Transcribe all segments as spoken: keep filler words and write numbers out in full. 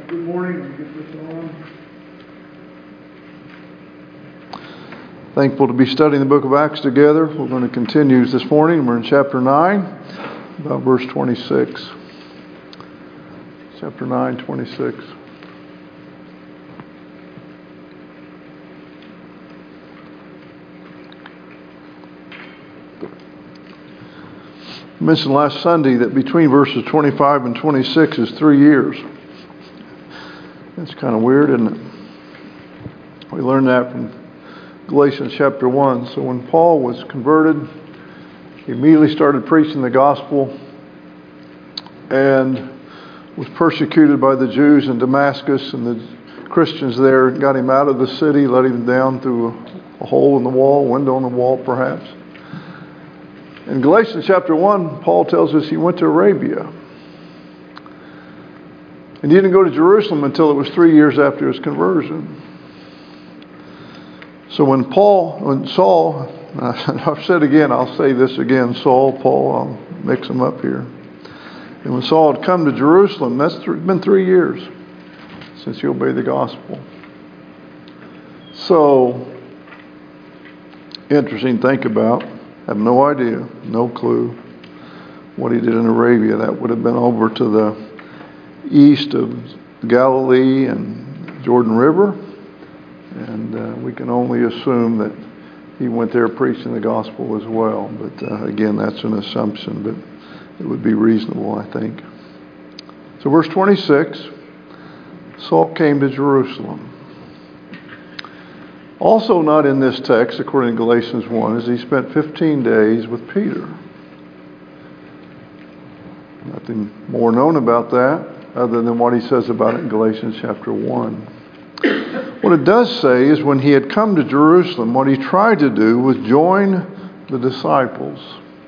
Good morning. Let me get this on. Thankful to be studying the book of Acts together. We're going to continue this morning. We're in chapter nine, about verse twenty-six. Chapter nine, twenty-six. I mentioned last Sunday that between verses twenty-five and twenty-six is three years. That's kind of weird, isn't it? We learned that from Galatians chapter one. So when Paul was converted, he immediately started preaching the gospel and was persecuted by the Jews in Damascus, and the Christians there got him out of the city, let him down through a, a hole in the wall, window in the wall perhaps. In Galatians chapter one, Paul tells us he went to Arabia. And he didn't go to Jerusalem until it was three years after his conversion. So when Paul, when Saul, I've said again, I'll say this again, Saul, Paul, I'll mix them up here. And when Saul had come to Jerusalem, that's th- been three years since he obeyed the gospel. So, interesting to think about. I have no idea, no clue what he did in Arabia. That would have been over to the east of Galilee and Jordan River. And uh, we can only assume that he went there preaching the gospel as well. But uh, again, that's an assumption, but it would be reasonable, I think. So verse twenty-six, Saul came to Jerusalem. Also not in this text, according to Galatians one, is he spent fifteen days with Peter. Nothing more known about that other than what he says about it in Galatians chapter one. What it does say is when he had come to Jerusalem, what he tried to do was join the disciples.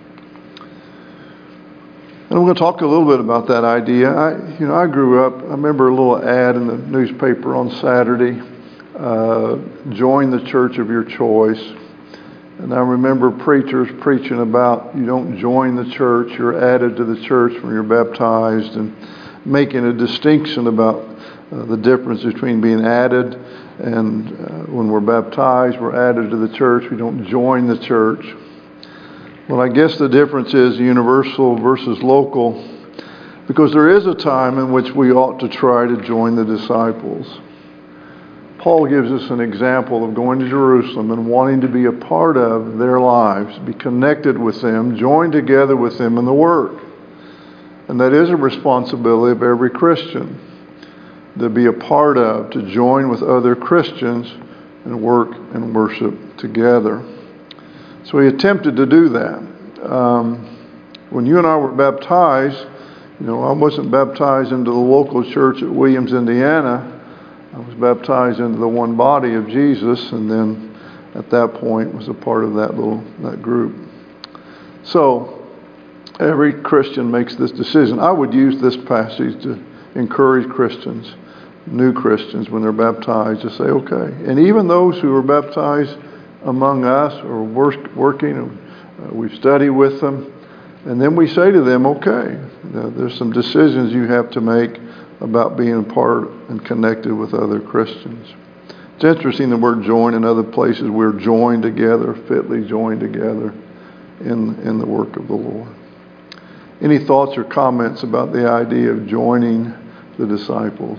And I'm going to talk a little bit about that idea. I, you know, I grew up, I remember a little ad in the newspaper on Saturday, uh, join the church of your choice. And I remember preachers preaching about you don't join the church, you're added to the church when you're baptized, and making a distinction about uh, the difference between being added and uh, when we're baptized, we're added to the church. We don't join the church. Well, I guess the difference is universal versus local, because there is a time in which we ought to try to join the disciples. Paul gives us an example of going to Jerusalem and wanting to be a part of their lives, be connected with them, join together with them in the work. And that is a responsibility of every Christian, to be a part of, to join with other Christians and work and worship together. So he attempted to do that. Um, when you and I were baptized, you know, I wasn't baptized into the local church at Williams, Indiana. I was baptized into the one body of Jesus, and then at that point was a part of that little that group. So every Christian makes this decision. I would use this passage to encourage Christians, new Christians, when they're baptized, to say, okay. And even those who are baptized among us or work, working, uh, we've studied with them, and then we say to them, okay, there's some decisions you have to make about being a part and connected with other Christians. It's interesting the word join in other places. We're joined together, fitly joined together in, in the work of the Lord. Any thoughts or comments about the idea of joining the disciples?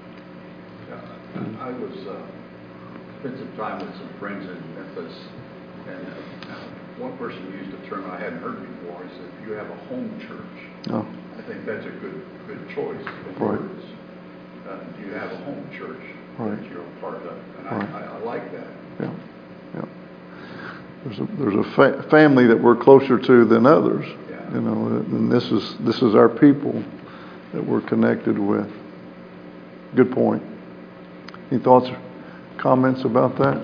I was uh, spent some time with some friends in Memphis, and uh, one person used a term I hadn't heard before. He said, "You have a home church." Oh. I think that's a good good choice of Right. words. Uh, you have a home church Right. that you're a part of, and Right. I, I, I like that. Yeah, yeah. There's a there's a fa- family that we're closer to than others. Yeah. You know, and this is this is our people that we're connected with. Good point. Any thoughts or comments about that?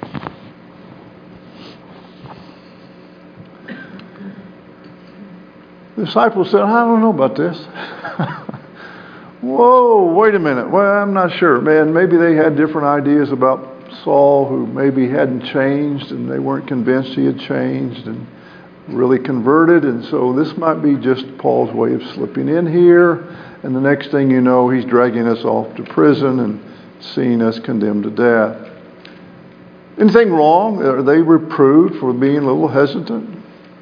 The disciples said, I don't know about this. Whoa, wait a minute. Well, I'm not sure. Man, maybe they had different ideas about Saul, who maybe hadn't changed, and they weren't convinced he had changed and really converted. And so this might be just Paul's way of slipping in here And the next thing you know, he's dragging us off to prison and seeing us condemned to death. Anything wrong? Are they reproved for being a little hesitant?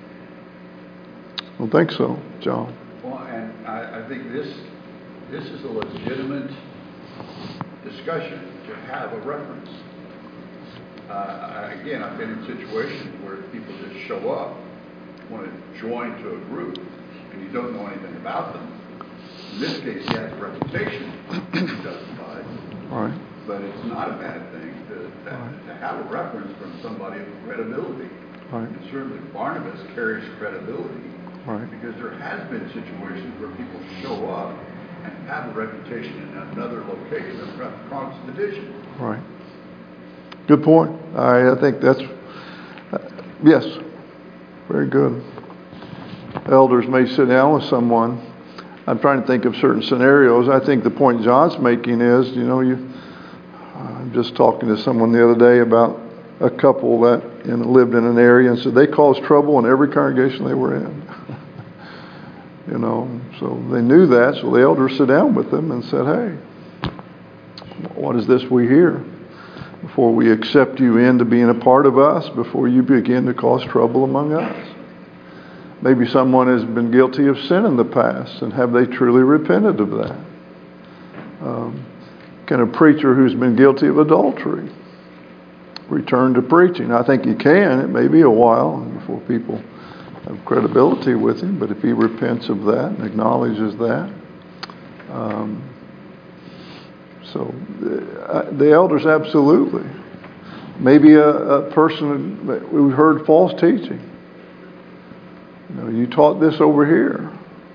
I don't think so, John. Well, and I, I think this this is a legitimate discussion to have a reference. Uh, I, again, I've been in situations where people just show up, want to join to a group, and you don't know anything about them. In this case, he has a reputation justified. All right. But it's not a bad thing to, to, right. to have a reference from somebody of credibility. Right. And certainly Barnabas carries credibility. Right. Because there has been situations where people show up and have a reputation in another location across the division. Right. Good point. I, I think that's, uh, yes, very good. Elders may sit down with someone. I'm trying to think of certain scenarios. I think the point John's making is, you know, you. I'm just talking to someone the other day about a couple that you know, lived in an area and said they caused trouble in every congregation they were in. you know, so they knew that, so the elders sat down with them and said, hey, what is this we hear? Before we accept you into being a part of us, before you begin to cause trouble among us. Maybe someone has been guilty of sin in the past, and have they truly repented of that? Um, can a preacher who's been guilty of adultery return to preaching? I think he can. It may be a while before people have credibility with him, but if he repents of that and acknowledges that. Um, so uh, the elders, absolutely. Maybe a, a person who heard false teaching. You know, you taught this over here.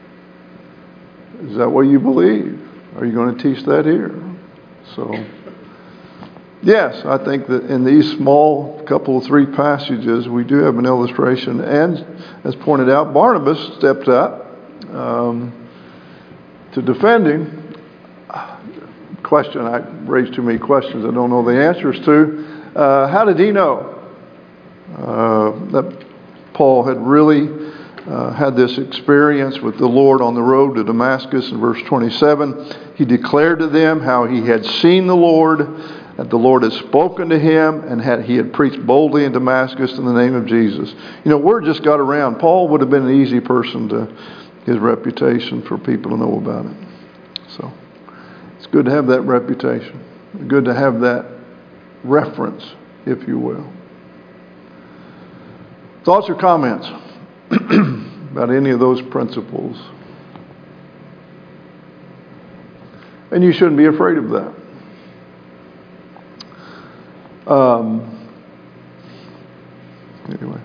Is that what you believe? Are you going to teach that here? So, yes, I think that in these small couple of three passages, we do have an illustration. And as pointed out, Barnabas stepped up um, to defend him. Question, I raised too many questions I don't know the answers to. Uh, how did he know uh, that Paul had really Uh, had this experience with the Lord on the road to Damascus? In verse twenty-seven, he declared to them how he had seen the Lord, that the Lord had spoken to him, and had he had preached boldly in Damascus in the name of Jesus. You know, word just got around. Paul would have been an easy person to his reputation for people to know about it. So it's good to have that reputation. Good to have that reference, if you will. Thoughts or comments about any of those principles? And you shouldn't be afraid of that. Um, anyway.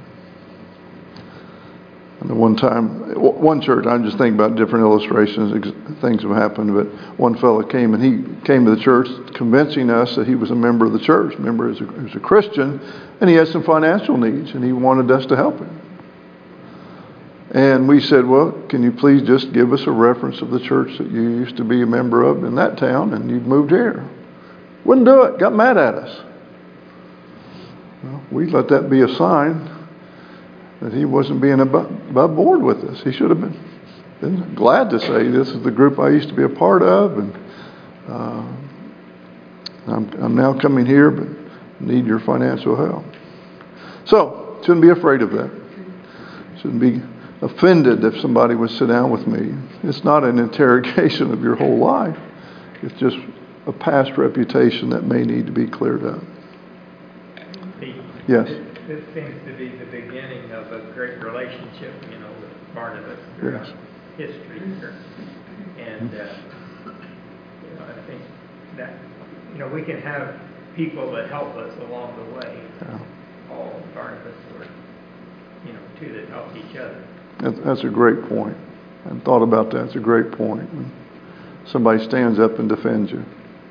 And the one time, one church, I'm just thinking about different illustrations, things have happened, but one fellow came and he came to the church convincing us that he was a member of the church. Remember, he was a Christian, and he had some financial needs, and he wanted us to help him. And we said, well, can you please just give us a reference of the church that you used to be a member of in that town and you've moved here? Wouldn't do it. Got mad at us. Well, we let that be a sign that he wasn't being above, above board with us. He should have been, been glad to say, this is the group I used to be a part of, and uh, I'm, I'm now coming here, but need your financial help. So, shouldn't be afraid of that. Shouldn't be offended if somebody would sit down with me. It's not an interrogation of your whole life. It's just a past reputation that may need to be cleared up. Pete, yes. This, this seems to be the beginning of a great relationship, you know, with Barnabas throughout yes. history here. And, uh, you know, I think that, you know, we can have people that help us along the way. Yeah. Paul and Barnabas were, you know, two that helped each other. That's a great point. I hadn't thought about that. It's a great point. When somebody stands up and defends you.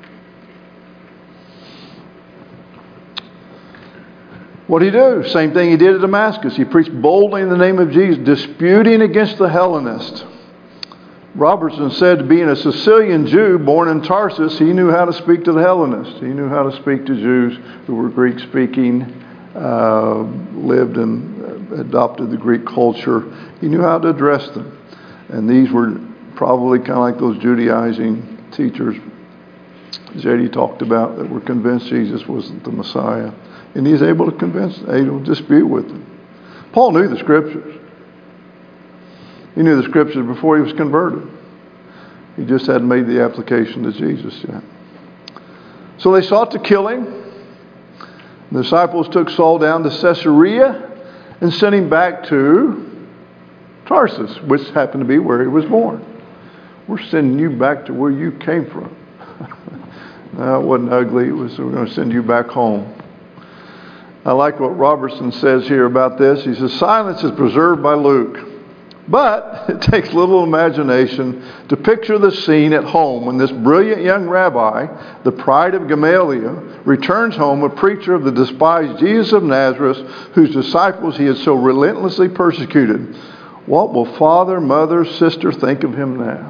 What did he do? Same thing he did at Damascus. He preached boldly in the name of Jesus, disputing against the Hellenists. Robertson said, being a Sicilian Jew born in Tarsus, he knew how to speak to the Hellenists. He knew how to speak to Jews who were Greek-speaking, uh, lived and adopted the Greek culture. He knew how to address them. And these were probably kind of like those Judaizing teachers J D talked about that were convinced Jesus wasn't the Messiah. And he's able to convince, able to dispute with them. Paul knew the Scriptures. He knew the Scriptures before he was converted. He just hadn't made the application to Jesus yet. So they sought to kill him. The disciples took Saul down to Caesarea and sent him back to Tarsus, which happened to be where he was born. We're sending you back to where you came from. No, it wasn't ugly. It was, we're going to send you back home. I like what Robertson says here about this. He says, silence is preserved by Luke. But it takes little imagination to picture the scene at home when this brilliant young rabbi, the pride of Gamaliel, returns home a preacher of the despised Jesus of Nazareth, whose disciples he had so relentlessly persecuted. What will father, mother, sister think of him now?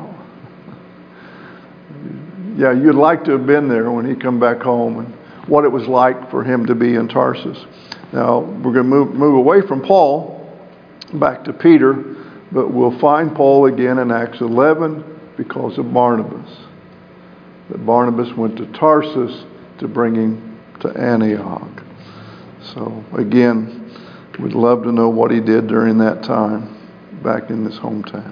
Yeah, you'd like to have been there when he come back home and what it was like for him to be in Tarsus. Now, we're going to move, move away from Paul back to Peter, but we'll find Paul again in Acts eleven because of Barnabas. That Barnabas went to Tarsus to bring him to Antioch. So, again, we'd love to know what he did during that time back in his hometown.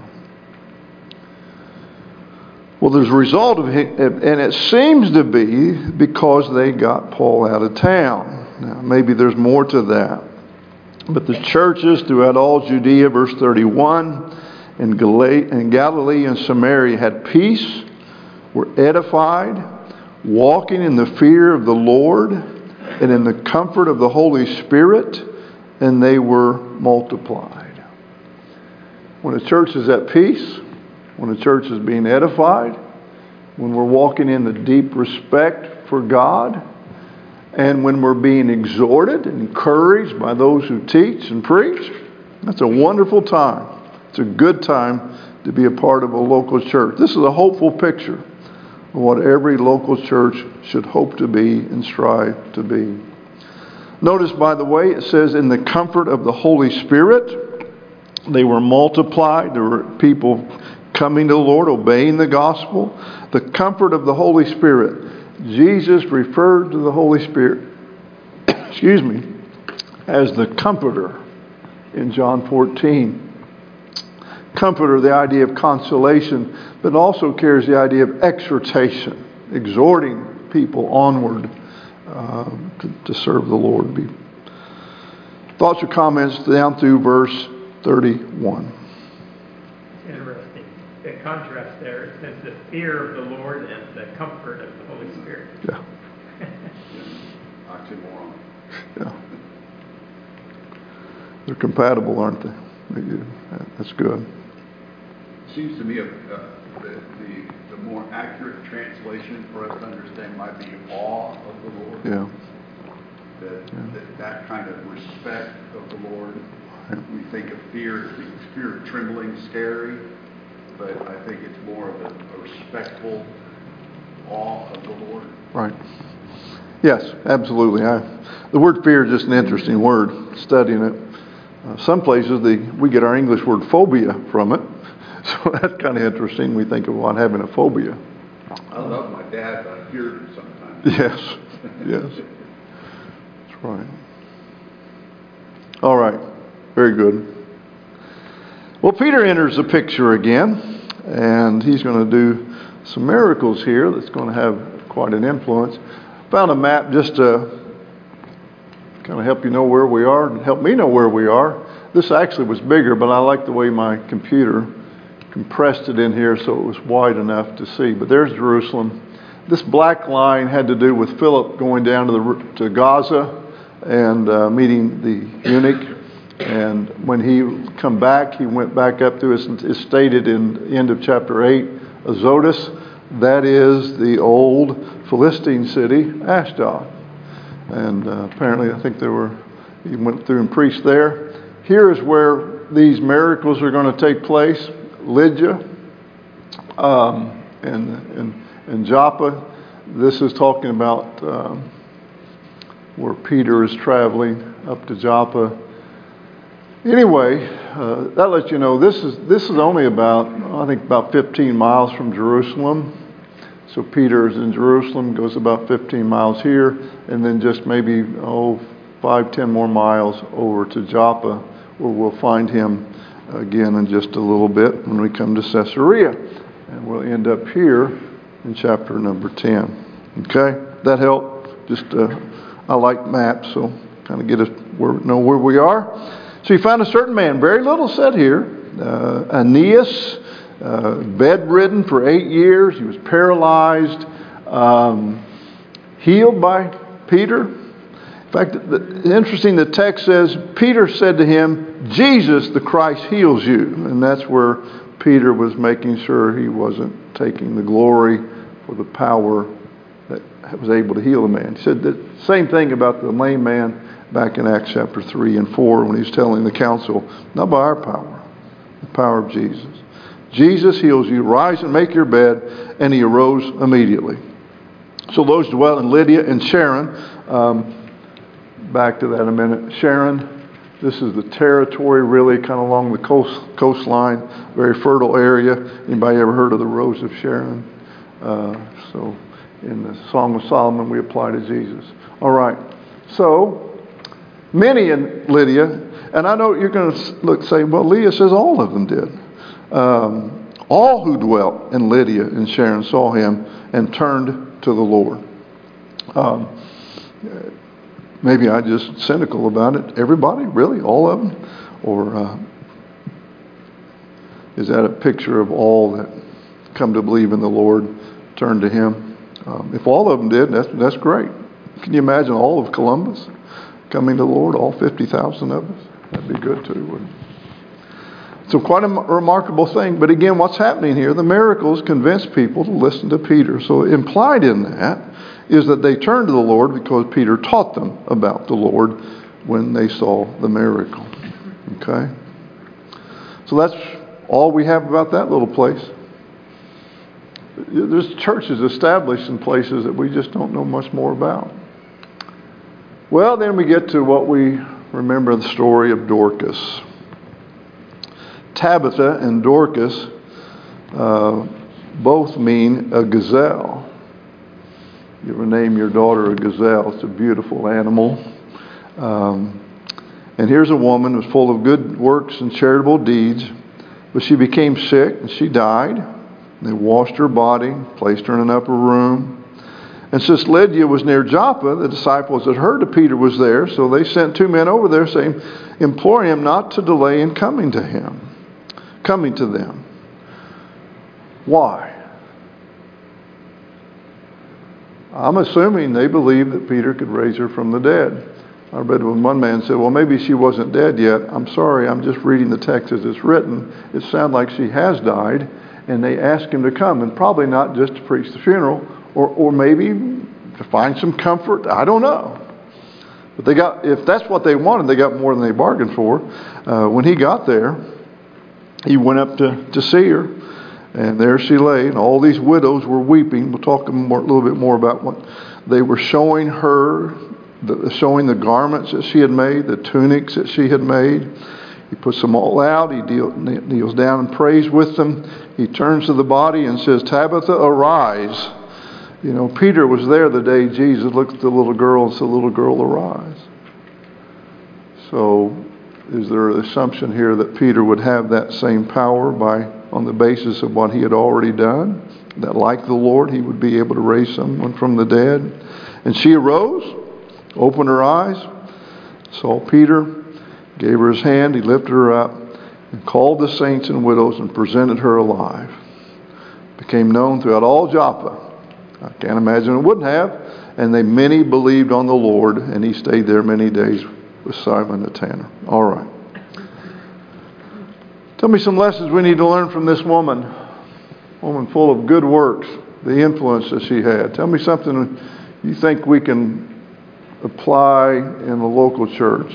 Well, there's a result of it, and it seems to be because they got Paul out of town. Now, maybe there's more to that. But the churches throughout all Judea, verse thirty-one, and Galilee and Samaria had peace, were edified, walking in the fear of the Lord and in the comfort of the Holy Spirit, and they were multiplied. When a church is at peace, when the church is being edified, when we're walking in the deep respect for God, and when we're being exhorted and encouraged by those who teach and preach, that's a wonderful time. It's a good time to be a part of a local church. This is a hopeful picture of what every local church should hope to be and strive to be. Notice, by the way, it says in the comfort of the Holy Spirit, they were multiplied. There were people coming to the Lord, obeying the gospel. The comfort of the Holy Spirit. Jesus referred to the Holy Spirit, excuse me, as the Comforter in John fourteen. Comforter, the idea of consolation, but also carries the idea of exhortation, exhorting people onward uh, to, to serve the Lord. Thoughts or comments down through verse thirty-one. Interesting. The contrast there, it says the fear of the Lord and the comfort of the Holy Spirit. Yeah. Oxymoron. Yeah. They're compatible, aren't they? That's good. It seems to me uh, the, the, the more accurate translation for us to understand might be awe of the Lord. Yeah. That, yeah. that, that kind of respect of the Lord. We think of fear as being fear, trembling, scary, but I think it's more of a, a respectful awe of the Lord. Right. Yes, absolutely. I, the word fear is just an interesting word, studying it. Uh, some places the, we get our English word phobia from it, so that's kind of interesting. We think of one having a phobia. I love my dad, but I fear him sometimes. Yes, yes. That's right. All right. Very good. Well, Peter enters the picture again, and he's going to do some miracles here that's going to have quite an influence. Found a map just to kind of help you know where we are and help me know where we are. This actually was bigger, but I like the way my computer compressed it in here so it was wide enough to see. But there's Jerusalem. This black line had to do with Philip going down to the to Gaza and uh, meeting the eunuch. And when he come back, he went back up to his, it's stated in the end of chapter eight, Azotus. That is the old Philistine city, Ashdod. And uh, apparently, I think there were, he went through and preached there. Here is where these miracles are going to take place. Lydia um, and, and, and Joppa. This is talking about um, where Peter is traveling up to Joppa. Anyway, uh, that lets you know this is this is only about, I think, about fifteen miles from Jerusalem. So Peter is in Jerusalem, goes about fifteen miles here, and then just maybe, oh, five, ten more miles over to Joppa, where we'll find him again in just a little bit when we come to Caesarea. And we'll end up here in chapter number ten. Okay? That help? Just, uh, I like maps, so kind of get us where, know where we are. So he found a certain man, very little said here, uh, Aeneas, uh, bedridden for eight years. He was paralyzed, um, healed by Peter. In fact, the, interesting, the text says, Peter said to him, Jesus the Christ heals you. And that's where Peter was making sure he wasn't taking the glory for the power that was able to heal the man. He said the same thing about the lame man back in Acts chapter three and four when he's telling the council, not by our power, the power of Jesus. Jesus heals you, rise and make your bed, and he arose immediately. So those dwell in Lydia and Sharon. Um, back to that in a minute. Sharon, this is the territory really kind of along the coast coastline, very fertile area. Anybody ever heard of the Rose of Sharon? Uh, so in the Song of Solomon we apply to Jesus. All right. So many in Lydia, and I know you're going to look say, well, Leah says all of them did. Um, all who dwelt in Lydia and Sharon saw him and turned to the Lord. Um, maybe I'm just cynical about it. Everybody, really, all of them, or uh, is that a picture of all that come to believe in the Lord, turn to Him? Um, if all of them did, that's that's great. Can you imagine all of Columbus coming to the Lord, all fifty thousand of us? That'd be good too, wouldn't it? So quite a remarkable thing. But again, what's happening here? The miracles convince people to listen to Peter. So implied in that is that they turned to the Lord because Peter taught them about the Lord when they saw the miracle. Okay? So that's all we have about that little place. There's churches established in places that we just don't know much more about. Well, then we get to what we remember the story of Dorcas. Tabitha and Dorcas uh, both mean a gazelle. You ever name your daughter a gazelle? It's a beautiful animal. Um, and here's a woman who's full of good works and charitable deeds, but she became sick and she died. They washed her body, placed her in an upper room. And since Lydia was near Joppa, the disciples had heard that Peter was there, so they sent two men over there saying, imploring him not to delay in coming to him, coming to them. Why? I'm assuming they believed that Peter could raise her from the dead. I read when one man said, well, maybe she wasn't dead yet. I'm sorry, I'm just reading the text as it's written. It sounds like she has died, and they asked him to come, and probably not just to preach the funeral, or, or maybe to find some comfort. I don't know. But they got, if that's what they wanted, they got more than they bargained for. Uh, when he got there, he went up to, to see her, and there she lay, and all these widows were weeping. We'll talk more, a little bit more about what they were showing her, the, showing the garments that she had made, the tunics that she had made. He puts them all out. He deal, kneels down and prays with them. He turns to the body and says, Tabitha, arise. You know, Peter was there the day Jesus looked at the little girl and said, little girl, arise. So is there an assumption here that Peter would have that same power by on the basis of what he had already done? That like the Lord, he would be able to raise someone from the dead? And she arose, opened her eyes, saw Peter, gave her his hand, he lifted her up, and called the saints and widows and presented her alive. Became known throughout all Joppa. I can't imagine it wouldn't have. And they many believed on the Lord, and he stayed there many days with Simon the tanner. All right. Tell me some lessons we need to learn from this woman. Woman full of good works, the influence that she had. Tell me something you think we can apply in the local church.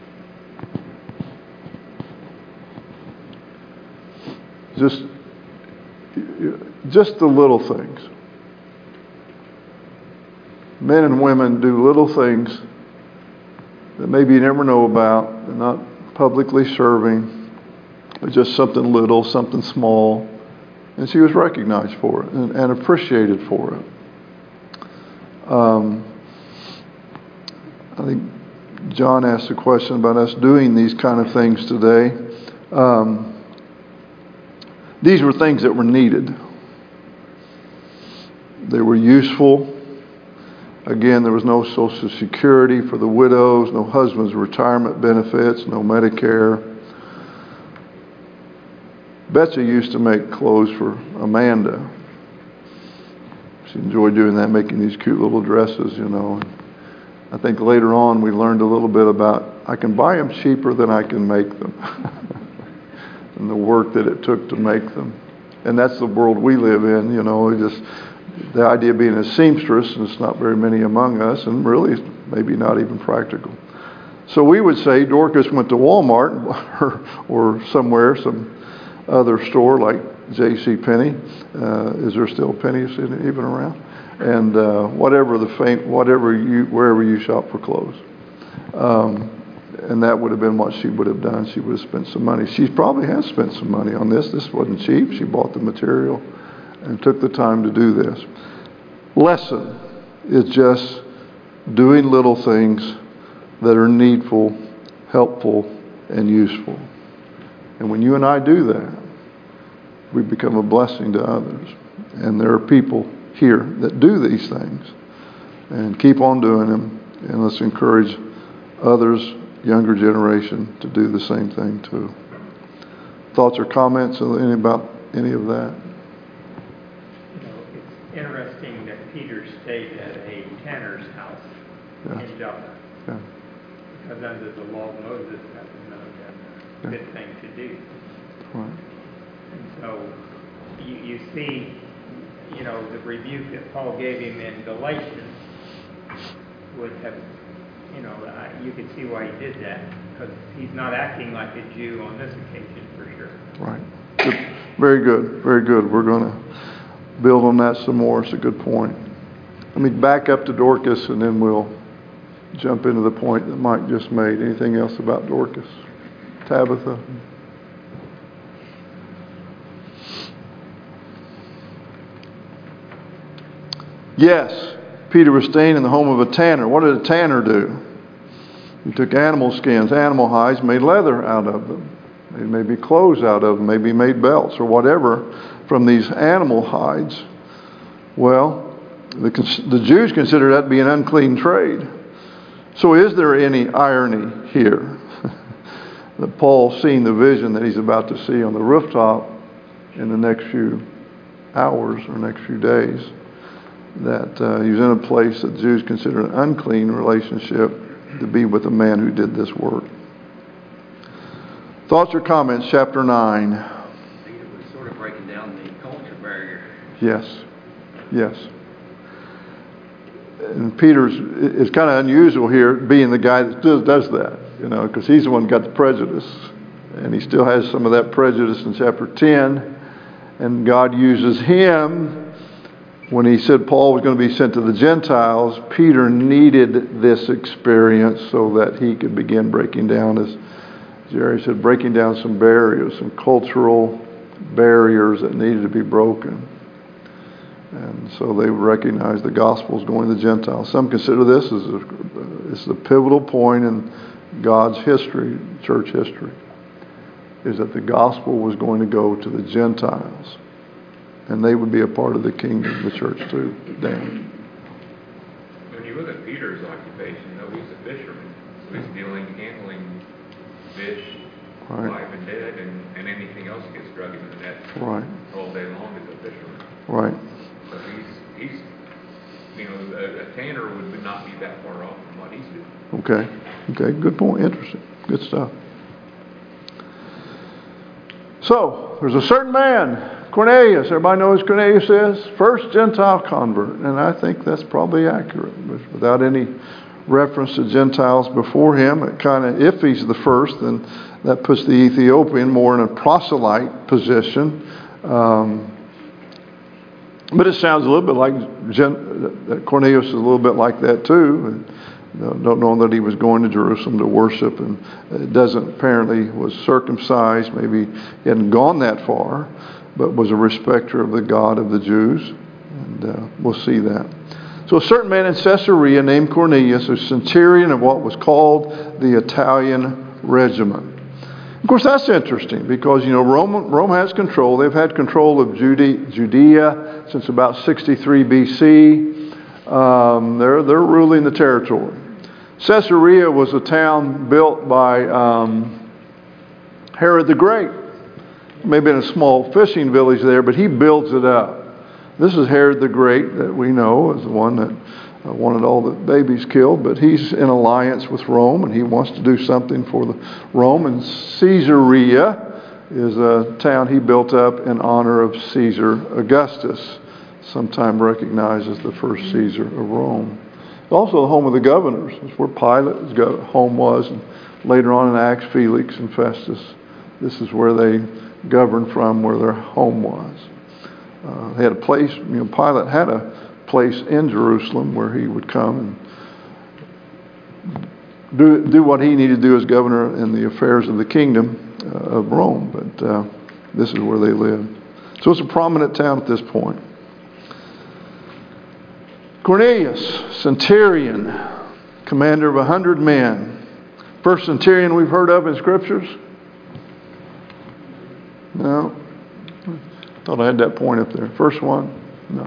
Just, just the little things. Men and women do little things that maybe you never know about. They're not publicly serving, just something little, something small, and she was recognized for it and, and appreciated for it. Um, I think John asked a question about us doing these kind of things today. Um, these were things that were needed. They were useful. Again, there was no Social Security for the widows, no husband's retirement benefits, no Medicare. Betsy used to make clothes for Amanda. She enjoyed doing that, making these cute little dresses, you know. I think later on we learned a little bit about, I can buy them cheaper than I can make them. And the work that it took to make them. And that's the world we live in, you know. We just the idea of being a seamstress, and it's not very many among us, and really maybe not even practical. So we would say Dorcas went to Walmart or, or somewhere, some other store like J C Penney. Uh, is there still Pennies even around? And uh, whatever the fam- whatever you wherever you shop for clothes. Um, and that would have been what she would have done. She would have spent some money. She probably has spent some money on this. This wasn't cheap. She bought the material and took the time to do this. Lesson is just doing little things that are needful, helpful, and useful. And when you and I do that, we become a blessing to others. And there are people here that do these things. And keep on doing them. And let's encourage others, younger generation, to do the same thing too. Thoughts or comments about any of that? Interesting that Peter stayed at a tanner's house yeah. in Joppa. Yeah. Because under the law of Moses, that was not a good yeah. thing to do. Right. And so you, you see, you know, the rebuke that Paul gave him in Galatians would have, you know, uh, you could see why he did that, because he's not acting like a Jew on this occasion for sure. Right. Good. Very good. Very good. We're going to build on that some more. It's a good point. Let me back up to Dorcas, and then we'll jump into the point that Mike just made. Anything else about Dorcas? Tabitha? Yes, Peter was staying in the home of a tanner. What did a tanner do? He took animal skins, animal hides, made leather out of them. They maybe clothes out of them, maybe made belts or whatever from these animal hides. Well, the, the Jews consider that to be an unclean trade. So is there any irony here? That Paul's seeing the vision that he's about to see on the rooftop in the next few hours or next few days, that uh, he's in a place that Jews consider an unclean relationship to be with a man who did this work. Thoughts or comments, chapter nine? I think it was sort of breaking down the culture barrier. Yes, yes. And Peter's, it's kind of unusual here being the guy that still does that, you know, because he's the one who got the prejudice. And he still has some of that prejudice in chapter ten. And God uses him. When he said Paul was going to be sent to the Gentiles, Peter needed this experience so that he could begin breaking down, as Jerry said, breaking down some barriers, some cultural barriers that needed to be broken. And so they recognized the gospel is going to the Gentiles. Some consider this as a, this is a pivotal point in God's history, church history, is that the gospel was going to go to the Gentiles. And they would be a part of the kingdom, the church too. Dan. When you look at Peter's occupation, though, he's a fisherman. So he's dealing, handling fish, right. alive and dead, and, and anything else gets drug into the net. Right. All day long as a fisherman. Right. So he's, he's you know, a, a tanner would not be that far off from what he's doing. Okay. Okay, good point. Interesting. Good stuff. So, there's a certain man, Cornelius. Everybody knows who Cornelius is? First Gentile convert. And I think that's probably accurate. But without any reference to Gentiles before him, it kind of, if he's the first, then that puts the Ethiopian more in a proselyte position. Um, but it sounds a little bit like, Gen, Cornelius is a little bit like that too. And Don't know that he was going to Jerusalem to worship, and it doesn't apparently was circumcised. Maybe he hadn't gone that far, but was a respecter of the God of the Jews, and uh, we'll see that. So a certain man in Caesarea named Cornelius, a centurion of what was called the Italian regiment. Of course, that's interesting because, you know, Rome, Rome has control. They've had control of Judea, Judea since about sixty-three B C. Um, they're, they're ruling the territory. Caesarea was a town built by um, Herod the Great. Maybe in a small fishing village there, but he builds it up. This is Herod the Great that we know is the one that uh, wanted all the babies killed, but he's in alliance with Rome, and he wants to do something for the Rome. And Caesarea is a town he built up in honor of Caesar Augustus, sometime recognized as the first Caesar of Rome. Also the home of the governors. It's where Pilate's home was, and later on in Acts, Felix and Festus. This is where they governed from, where their home was. Uh, they had a place, you know, Pilate had a place in Jerusalem where he would come and do, do what he needed to do as governor in the affairs of the kingdom uh, of Rome. But uh, this is where they lived. So it's a prominent town at this point. Cornelius, centurion, commander of a hundred men. First centurion we've heard of in scriptures? No. Thought I had that point up there. First one? No.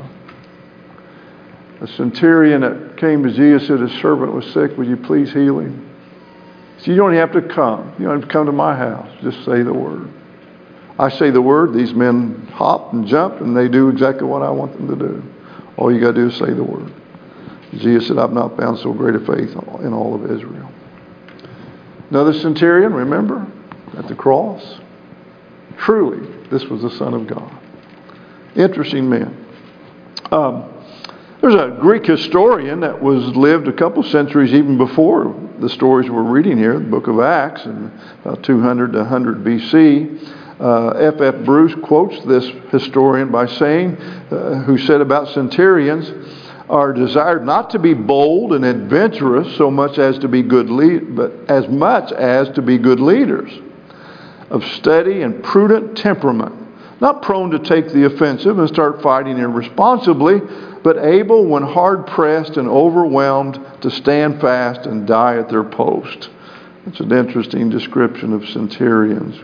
A centurion that came to Jesus said his servant was sick. Would you please heal him? So you don't have to come. You don't have to come to my house. Just say the word. I say the word. These men hop and jump and they do exactly what I want them to do. All you got to do is say the word. Jesus said, I've not found so great a faith in all of Israel. Another centurion, remember, at the cross. Truly, this was the Son of God. Interesting men. Um, there's a Greek historian that was lived a couple centuries even before the stories we're reading here, the book of Acts, in about two hundred to one hundred B C. Uh, F F Bruce quotes this historian by saying, uh, who said about centurions, are desired not to be bold and adventurous so much as to be good lead, but as much as to be good leaders, of steady and prudent temperament, not prone to take the offensive and start fighting irresponsibly, but able when hard pressed and overwhelmed to stand fast and die at their post. It's an interesting description of centurions.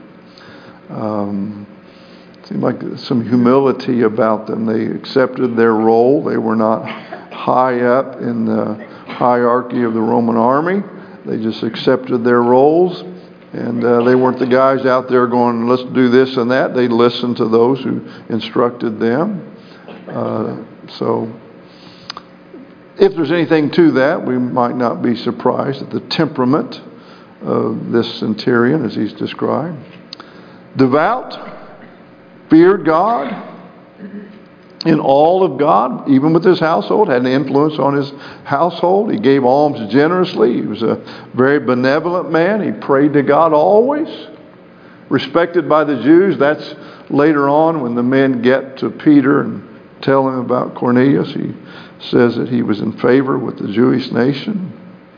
Um, seemed like some humility about them. They accepted their role. They were not high up in the hierarchy of the Roman army. They just accepted their roles. And uh, they weren't the guys out there going, let's do this and that. They listened to those who instructed them. Uh, so if there's anything to that, we might not be surprised at the temperament of this centurion as he's described. Devout, feared God in all of God, even with his household, had an influence on his household. He gave alms generously. He was a very benevolent man. He prayed to God always. Respected by the Jews. That's later on when the men get to Peter and tell him about Cornelius. He says that he was in favor with the Jewish nation.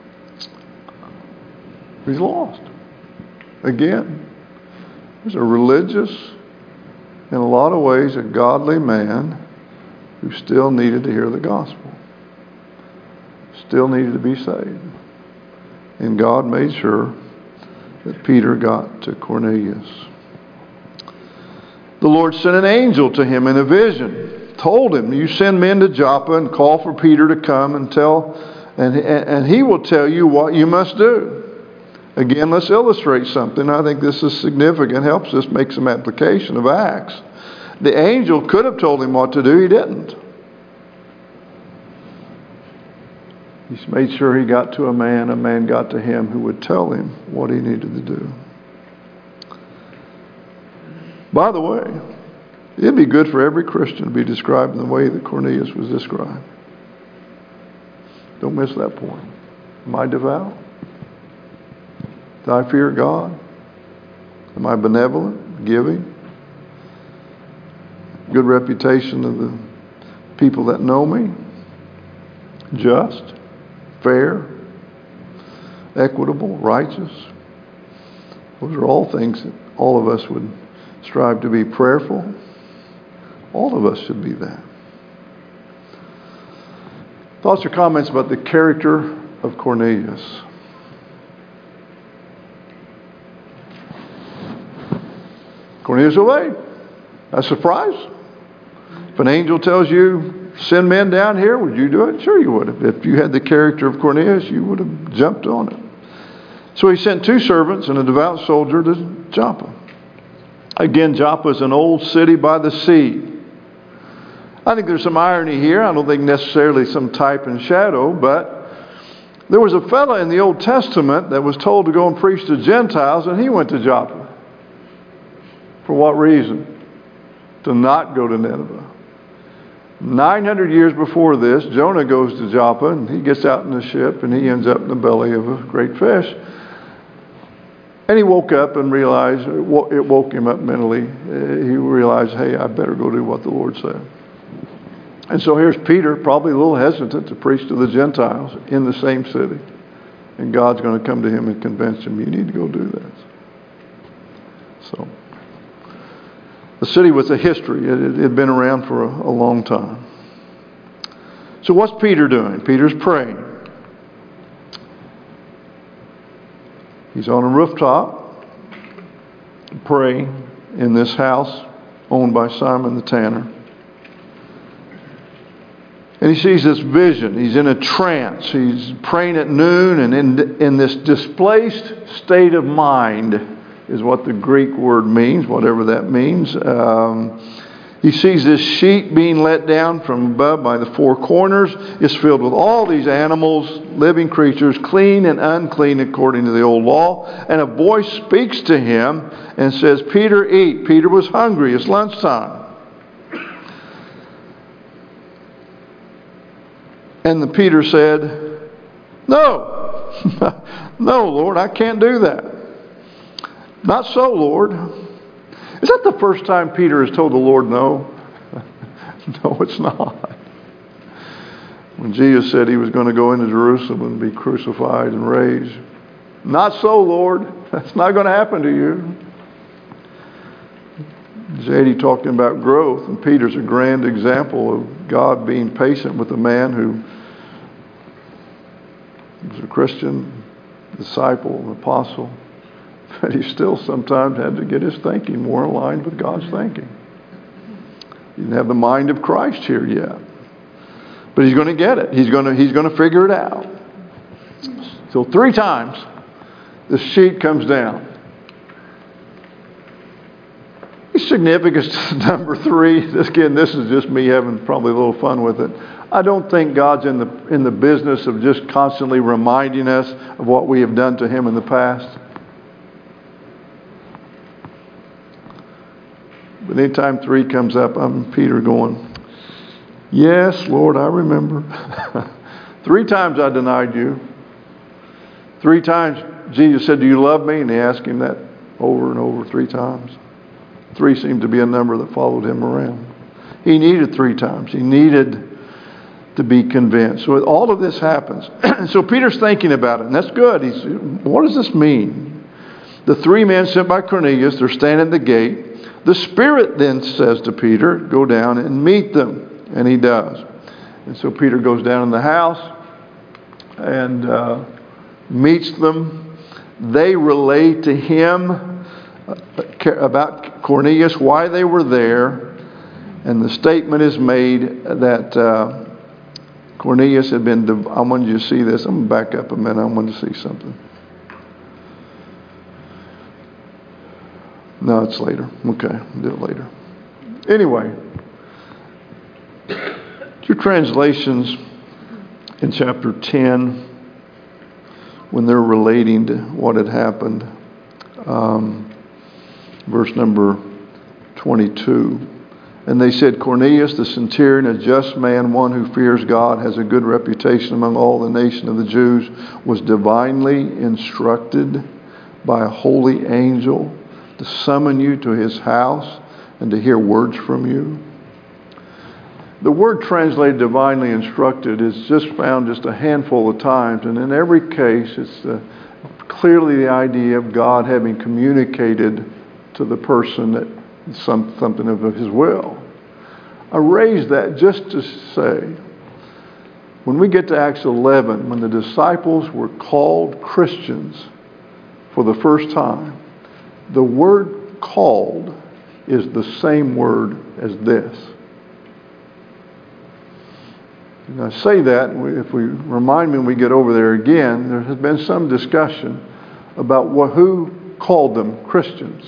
He's lost. Again, he's a religious, in a lot of ways, a godly man who still needed to hear the gospel. Still needed to be saved. And God made sure that Peter got to Cornelius. The Lord sent an angel to him in a vision. Told him, you send men to Joppa and call for Peter to come and tell, and, and he will tell you what you must do. Again, let's illustrate something. I think this is significant. Helps us make some application of Acts. The angel could have told him what to do. He didn't. He made sure he got to a man. A man got to him who would tell him what he needed to do. By the way, it'd be good for every Christian to be described in the way that Cornelius was described. Don't miss that point. Am I devout? Do I fear God? Am I benevolent, giving? Good reputation of the people that know me? Just? Fair? equitable, righteous. Those are all things that all of us would strive to be. Prayerful. All of us should be that. Thoughts or comments about the character of Cornelius? Cornelius obeyed. A surprise? If an angel tells you, send men down here, would you do it? Sure you would have. If you had the character of Cornelius, you would have jumped on it. So he sent two servants and a devout soldier to Joppa. Again, Joppa is an old city by the sea. I think there's some irony here. I don't think necessarily some type and shadow, but there was a fellow in the Old Testament that was told to go and preach to Gentiles, and he went to Joppa. For what reason? To not go to Nineveh. nine hundred years before this, Jonah goes to Joppa, and he gets out in the ship, and he ends up in the belly of a great fish. And he woke up and realized, it woke him up mentally. He realized, hey, I better go do what the Lord said. And so here's Peter, probably a little hesitant to preach to the Gentiles in the same city. And God's going to come to him and convince him, you need to go do this. So, the city was a history. It, it had been around for a, a long time. So what's Peter doing? Peter's praying. He's on a rooftop praying in this house owned by Simon the tanner. And he sees this vision. He's in a trance. He's praying at noon, and in, in this displaced state of mind is what the Greek word means, whatever that means. Um, he sees this sheet being let down from above by the four corners. It's filled with all these animals, living creatures, clean and unclean according to the old law. And a voice speaks to him and says, Peter, eat. Peter was hungry. It's lunchtime. And the Peter said, no, no, Lord, I can't do that. Not so, Lord. Is that the first time Peter has told the Lord no? No, it's not. When Jesus said he was going to go into Jerusalem and be crucified and raised. Not so, Lord. That's not going to happen to you. J D talking about growth, and Peter's a grand example of God being patient with a man who was a Christian, disciple, an apostle, but he still sometimes had to get his thinking more aligned with God's thinking. He didn't have the mind of Christ here yet. But he's going to get it. He's going to, he's going to figure it out. So three times the sheet comes down. Significance to number three. Again, this is just me having probably a little fun with it. I don't think God's in the in the business of just constantly reminding us of what we have done to Him in the past. But anytime three comes up, I'm Peter going, yes, Lord, I remember. Three times I denied you. Three times Jesus said, do you love me? And they asked him that over and over three times. Three seemed to be a number that followed him around. He needed three times. He needed to be convinced. So all of this happens. So Peter's thinking about it, and that's good. He's, what does this mean? The three men sent by Cornelius, they're standing at the gate. The Spirit then says to Peter, go down and meet them. And he does. And so Peter goes down in the house and uh, meets them. They relate to him about Cornelius, why they were there, and the statement is made that uh, Cornelius had been, div- I wanted you to see this. I'm going to back up a minute. I want to see something. No, it's later. Okay, I'll do it later. Anyway, your translations in chapter ten, when they're relating to what had happened, um, verse number twenty-two. And they said, Cornelius the centurion, a just man, one who fears God, has a good reputation among all the nation of the Jews, was divinely instructed by a holy angel to summon you to his house and to hear words from you. The word translated divinely instructed is just found just a handful of times, and in every case it's the clearly the idea of God having communicated to the person that some, something of his will. I raise that just to say, when we get to Acts eleven, when the disciples were called Christians for the first time, the word called is the same word as this. And I say that, if we remind me when we get over there again, there has been some discussion about what, who called them Christians.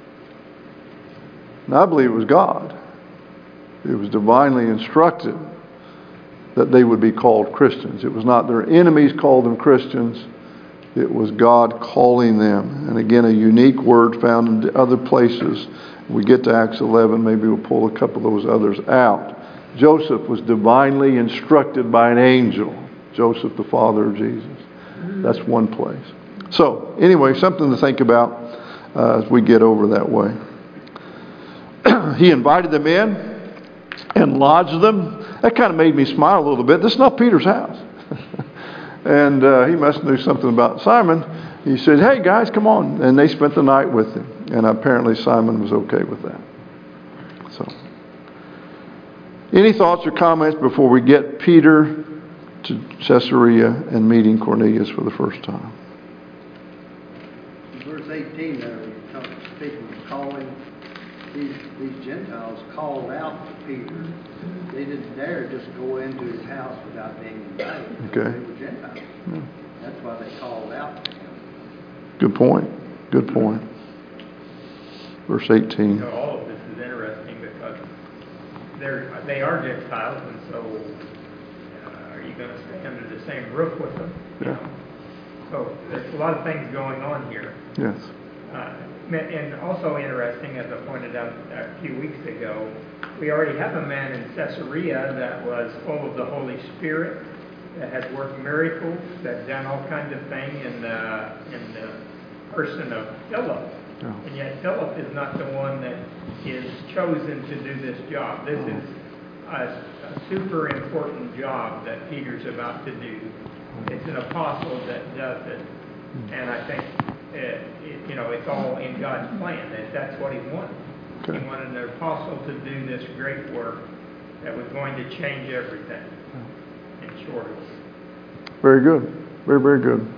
And I believe it was God. It was divinely instructed that they would be called Christians. It was not their enemies called them Christians. It was God calling them. And again, a unique word found in other places. When we get to Acts eleven, maybe we'll pull a couple of those others out. Joseph was divinely instructed by an angel. Joseph, the father of Jesus. That's one place. So, anyway, something to think about uh, as we get over that way. He invited them in and lodged them. That kind of made me smile a little bit. This is not Peter's house. and uh, he must know something about Simon. He said, hey, guys, come on. And they spent the night with him. And apparently Simon was okay with that. So, any thoughts or comments before we get Peter to Caesarea and meeting Cornelius for the first time? Verse eighteen there, speaking of calling, these, these Gentiles called out to Peter. They didn't dare just go into his house without being invited. Okay. They were Gentiles. Yeah. That's why they called out to him. Good point. Good point. Verse eighteen. You know, all of this is interesting because they're, they are Gentiles, and so uh, are you going to stay under the same roof with them? You Yeah. know? So there's a lot of things going on here. Yes. Uh, and also interesting, as I pointed out a few weeks ago, we already have a man in Caesarea that was full of the Holy Spirit, that had worked miracles, that done all kinds of things in the, in the person of Philip. Yeah. And yet Philip is not the one that is chosen to do this job. This is a, a super important job that Peter's about to do. It's an apostle that does it. And I think, it, it, you know, it's all in God's plan. That that's what he wanted. Okay. He wanted an apostle to do this great work that was going to change everything in short order. Very good. Very, very good.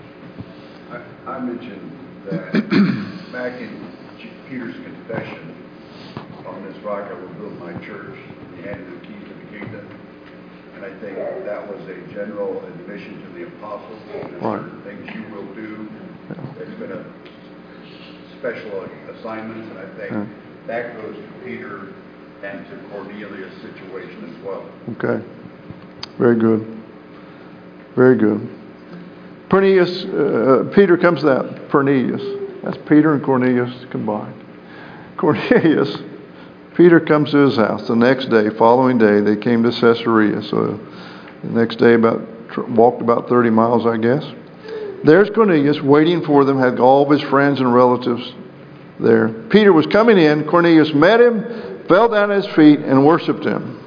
I, I mentioned that back in Peter's confession, on this rock I will build my church, he handed the keys to the kingdom. And I think that was a general admission to the apostles. There's Right. certain things you will do. Yeah. There's been a special assignments, and I think Yeah. that goes to Peter and to Cornelius' situation as well. Okay. Very good. Very good. Cornelius, uh, Peter comes to that. Cornelius. That's Peter and Cornelius combined. Cornelius, Peter comes to his house the next day, following day, they came to Caesarea. So the next day, about walked about thirty miles, I guess. There's Cornelius waiting for them, had all of his friends and relatives there. Peter was coming in. Cornelius met him, fell down at his feet, and worshipped him.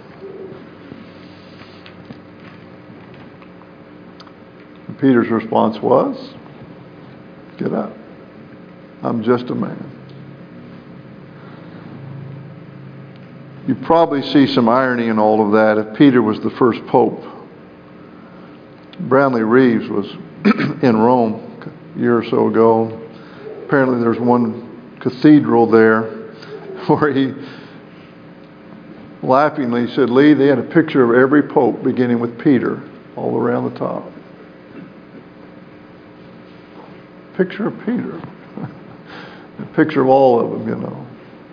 And Peter's response was, get up. I'm just a man. You probably see some irony in all of that if Peter was the first pope. Brownlee Reeves was in Rome a year or so ago. Apparently there's one cathedral there where he laughingly said, Lee, they had a picture of every pope beginning with Peter all around the top. Picture of Peter. A picture of all of them, you know.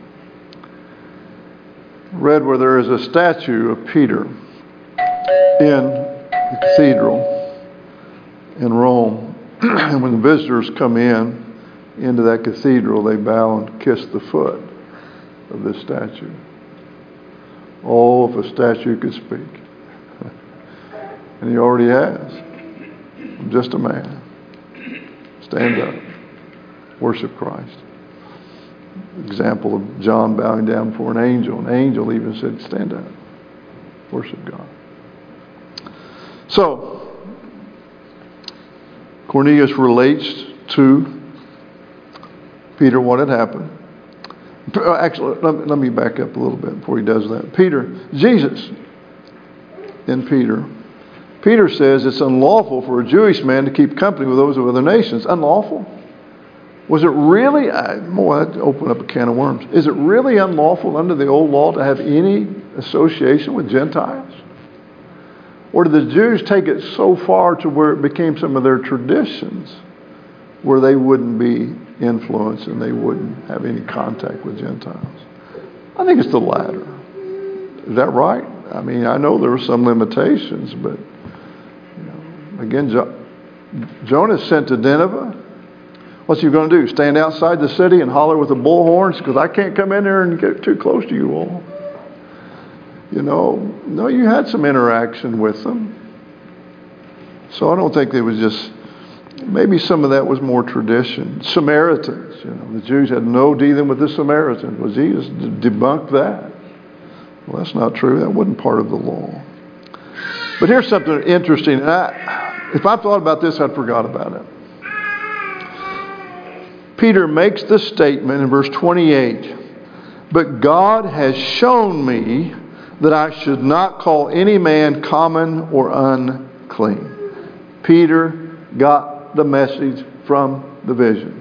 Read where there is a statue of Peter in the cathedral in Rome. And when the visitors come in into that cathedral, they bow and kiss the foot of this statue. Oh, if a statue could speak. And he already has. I'm just a man. Stand up. Worship Christ. Example of John bowing down before an angel. An angel even said, stand up. Worship God. So, Cornelius relates to Peter what had happened. Actually, let, let me back up a little bit before he does that. Peter, Jesus in Peter. Peter says it's unlawful for a Jewish man to keep company with those of other nations. Unlawful? Was it really, I, boy, I'd open up a can of worms. Is it really unlawful under the old law to have any association with Gentiles? Or did the Jews take it so far to where it became some of their traditions where they wouldn't be influenced and they wouldn't have any contact with Gentiles? I think it's the latter. Is that right? I mean, I know there were some limitations, but you know, again, jo- Jonah sent to Nineveh. What's he going to do? Stand outside the city and holler with the bullhorns because I can't come in there and get too close to you all. You know, no, you had some interaction with them. So I don't think it was just, maybe some of that was more tradition. Samaritans, you know, the Jews had no dealing with the Samaritans. Well, Jesus debunked that. Well, that's not true. That wasn't part of the law. But here's something interesting. And I, if I thought about this, I'd forgot about it. Peter makes the statement in verse twenty-eight, but God has shown me that I should not call any man common or unclean. Peter got the message from the vision.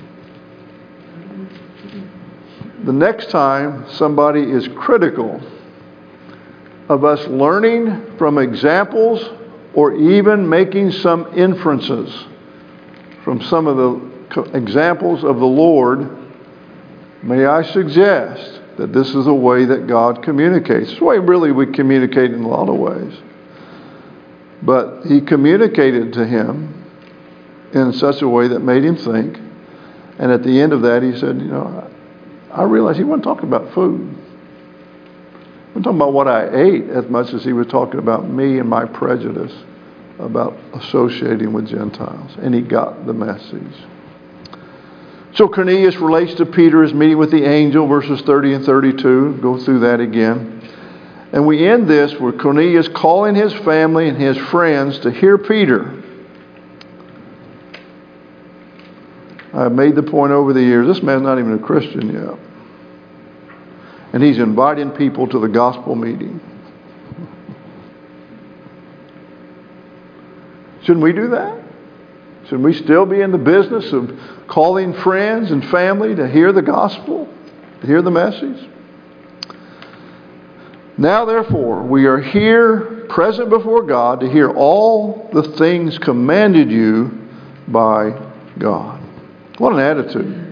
The next time somebody is critical of us learning from examples or even making some inferences from some of the examples of the Lord, may I suggest that this is a way that God communicates. It's the way really we communicate in a lot of ways. But he communicated to him in such a way that made him think. And at the end of that, he said, you know, I realized he wasn't talking about food. He wasn't talking about what I ate as much as he was talking about me and my prejudice about associating with Gentiles. And he got the message. So Cornelius relates to Peter's meeting with the angel, verses thirty and thirty-two. Go through that again. And we end this with Cornelius calling his family and his friends to hear Peter. I've made the point over the years, this man's not even a Christian yet. And he's inviting people to the gospel meeting. Shouldn't we do that? Should we still be in the business of calling friends and family to hear the gospel, to hear the message? Now, therefore, we are here present before God to hear all the things commanded you by God. What an attitude.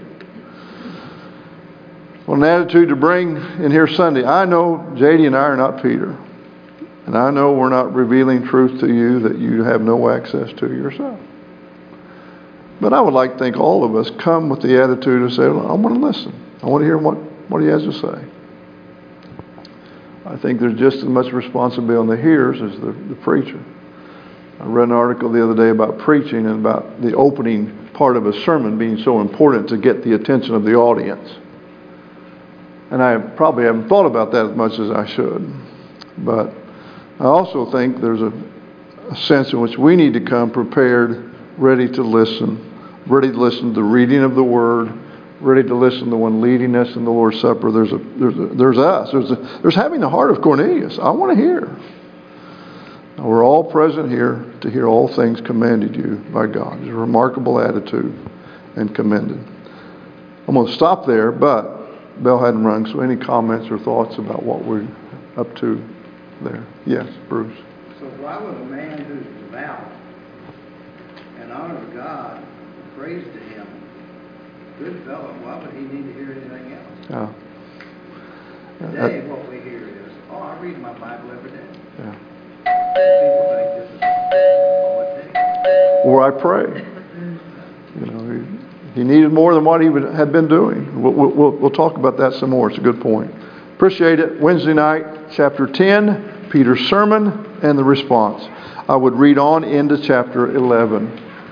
What an attitude to bring in here Sunday. I know J D and I are not Peter. And I know we're not revealing truth to you that you have no access to yourself. But I would like to think all of us come with the attitude of saying, I want to listen. I want to hear what, what he has to say. I think there's just as much responsibility on the hearers as the, the preacher. I read an article the other day about preaching and about the opening part of a sermon being so important to get the attention of the audience. And I probably haven't thought about that as much as I should. But I also think there's a, a sense in which we need to come prepared, ready to listen. Ready to listen to the reading of the Word, ready to listen to the one leading us in the Lord's Supper. There's a, there's a, there's us. There's a, there's having the heart of Cornelius. I want to hear. Now, we're all present here to hear all things commanded you by God. It's a remarkable attitude and commended. I'm going to stop there, but bell hadn't rung. So, any comments or thoughts about what we're up to there? Yes, Bruce. So, why would a man who's devout and honors God, praise to him, good fellow, why would he need to hear anything else? Yeah. Today, Uh, what we hear is, oh, I read my Bible every day. yeah. People think this is all it takes. Or I pray. You know, he, he needed more than what he would, had been doing. We'll, we'll, we'll talk about that some more. It's a good point. Appreciate it. Wednesday night, chapter ten, Peter's sermon and the response. I would read on into chapter eleven.